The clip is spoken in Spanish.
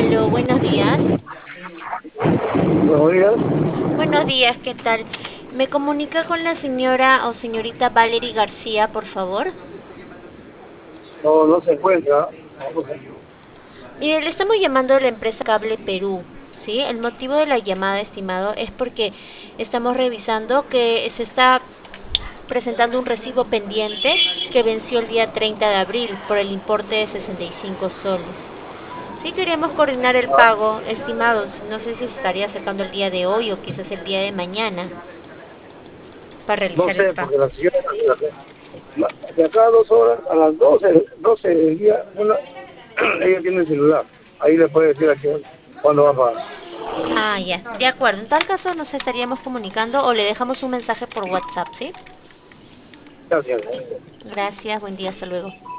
Aló, buenos días. Buenos días. Buenos días, ¿qué tal? ¿Me comunica con la señora o señorita Valerie García, por favor? No, no se encuentra. Mire, le estamos llamando de la empresa Cable Perú, ¿sí? El motivo de la llamada, estimado, es porque estamos revisando que se está presentando un recibo pendiente que venció el día 30 de abril por el importe de 65 soles. Sí, queríamos coordinar el Ah, pago, estimados. No sé si se estaría acercando el día de hoy o quizás el día de mañana para no realizar el sé, pago. porque la señora, de acá a 2 horas, a las 12 del día, ella tiene el celular. Ahí le puede decir a quién cuándo va a pagar. Ah, ya, de acuerdo. En tal caso nos estaríamos comunicando o le dejamos un mensaje por WhatsApp, ¿sí? Gracias. Gracias, buen día, hasta luego.